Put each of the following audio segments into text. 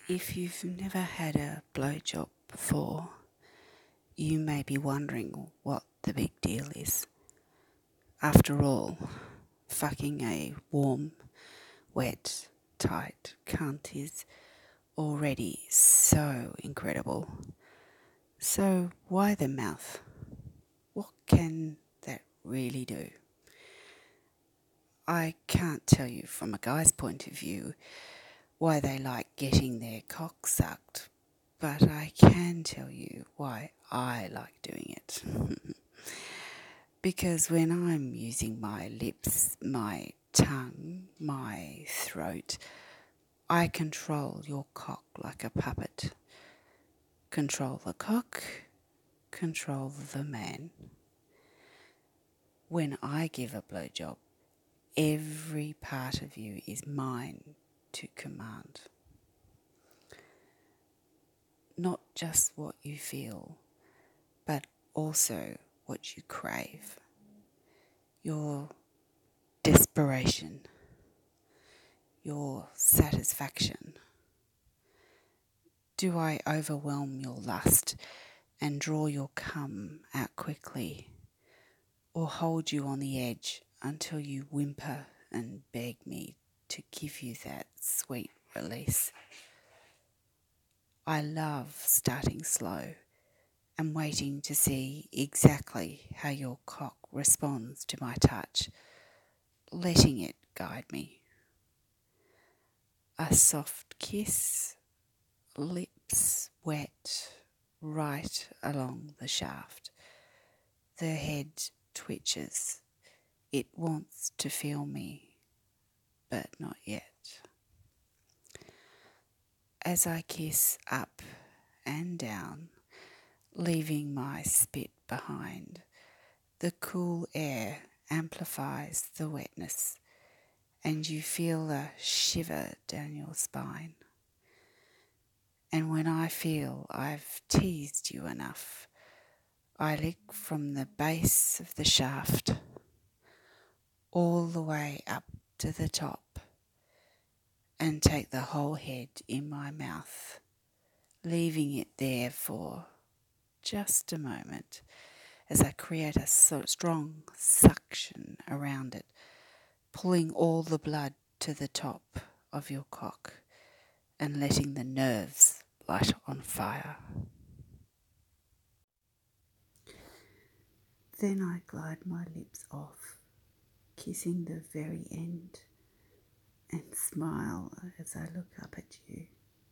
If you've never had a blowjob before, you may be wondering what the big deal is. After all, fucking a warm, wet, tight cunt is already so incredible. So why the mouth? What can that really do? I can't tell you from a guy's point of view why they like getting their cock sucked, but I can tell you why I like doing it. Because when I'm using my lips, my tongue, my throat, I control your cock like a puppet. Control the cock, control the man. When I give a blowjob, every part of you is mine to command. Not just what you feel, but also what you crave. Your desperation, your satisfaction. Do I overwhelm your lust and draw your cum out quickly, or hold you on the edge until you whimper and beg me to give you that sweet release? I love starting slow and waiting to see exactly how your cock responds to my touch, letting it guide me. A soft kiss, lips wet right along the shaft. The head twitches. It wants to feel me, but not yet. As I kiss up and down, leaving my spit behind, the cool air amplifies the wetness, and you feel a shiver down your spine. And when I feel I've teased you enough, I lick from the base of the shaft all the way up to the top and take the whole head in my mouth, leaving it there for just a moment as I create a strong suction around it, pulling all the blood to the top of your cock and letting the nerves light on fire. Then I glide my lips off, kissing the very end, and smile as I look up at you.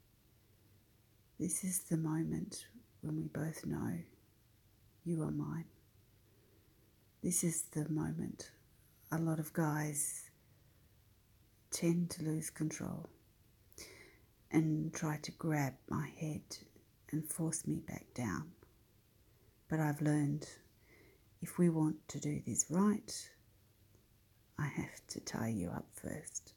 This is the moment when we both know you are mine. This is the moment a lot of guys tend to lose control and try to grab my head and force me back down. But I've learned if we want to do this right, I have to tie you up first.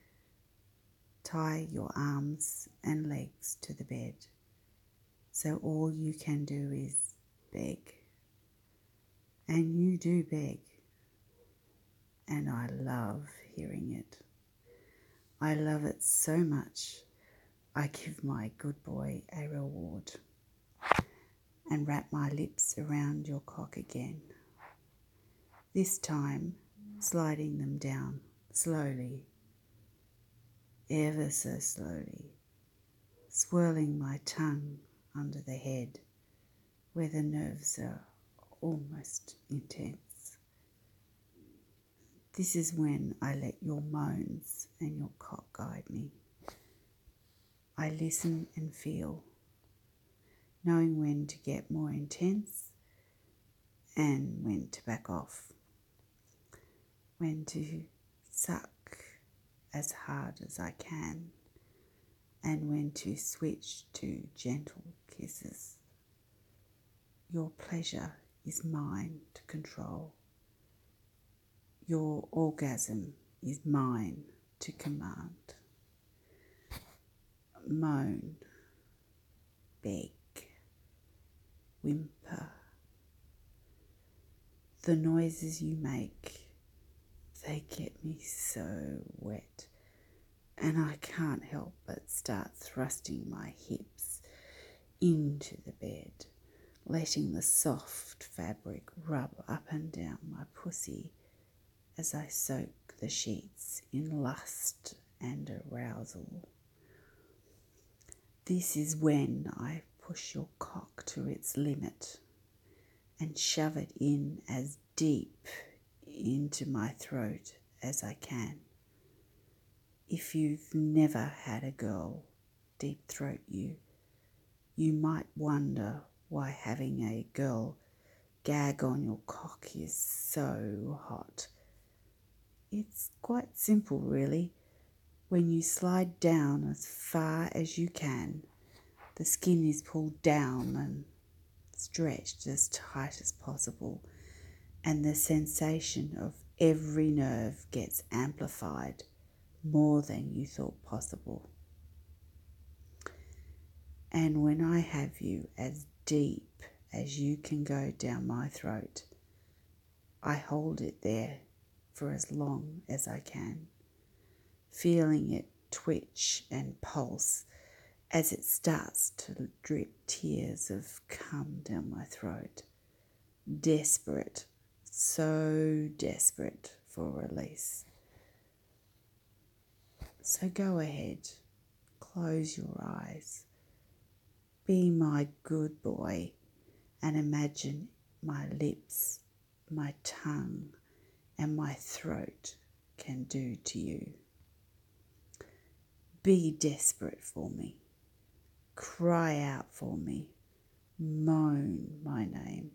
Tie your arms and legs to the bed, so all you can do is beg. And you do beg, and I love hearing it. I love it so much, I give my good boy a reward and wrap my lips around your cock again, this time sliding them down slowly, ever so slowly, swirling my tongue under the head where the nerves are almost intense. This is when I let your moans and your cock guide me. I listen and feel, knowing when to get more intense and when to back off, when to suck as hard as I can, and when to switch to gentle kisses. Your pleasure is mine to control. Your orgasm is mine to command. Moan, beg, whimper. The noises you make, they get me so wet and I can't help but start thrusting my hips into the bed, letting the soft fabric rub up and down my pussy as I soak the sheets in lust and arousal. This is when I push your cock to its limit and shove it in as deep into my throat as I can. If you've never had a girl deep throat you, you might wonder why having a girl gag on your cock is so hot. It's quite simple, really. When you slide down as far as you can, the skin is pulled down and stretched as tight as possible, and the sensation of every nerve gets amplified more than you thought possible. And when I have you as deep as you can go down my throat, I hold it there for as long as I can, feeling it twitch and pulse as it starts to drip tears of cum down my throat. Desperate, so desperate for release. So go ahead, close your eyes, be my good boy, and imagine my lips, my tongue, and my throat can do to you. Be desperate for me. Cry out for me. Moan my name.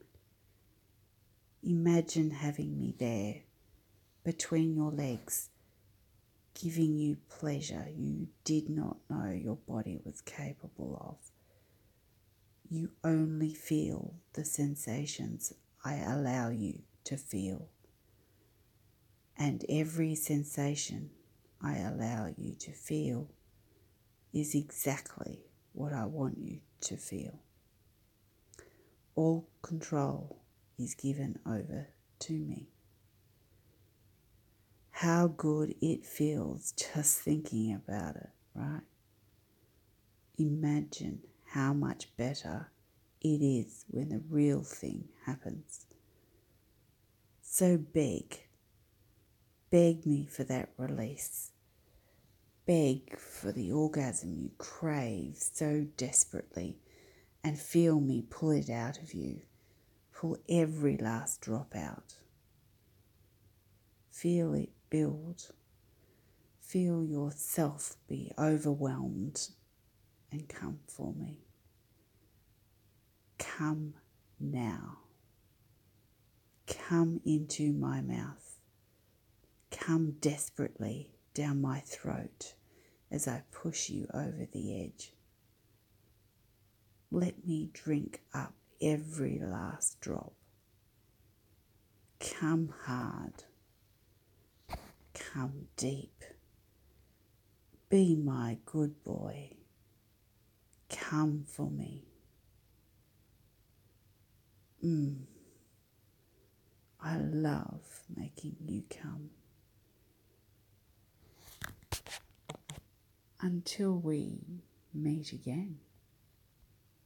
Imagine having me there, between your legs, giving you pleasure you did not know your body was capable of. You only feel the sensations I allow you to feel. And every sensation I allow you to feel is exactly what I want you to feel. All control is given over to me. How good it feels just thinking about it, right? Imagine how much better it is when the real thing happens. So beg me for that release. Beg for the orgasm you crave so desperately and feel me pull it out of you. Pull every last drop out. Feel it build. Feel yourself be overwhelmed and come for me. Come now. Come into my mouth. Come desperately down my throat as I push you over the edge. Let me drink up every last drop. Come hard. Come deep. Be my good boy. Come for me. I love making you come. Until we meet again.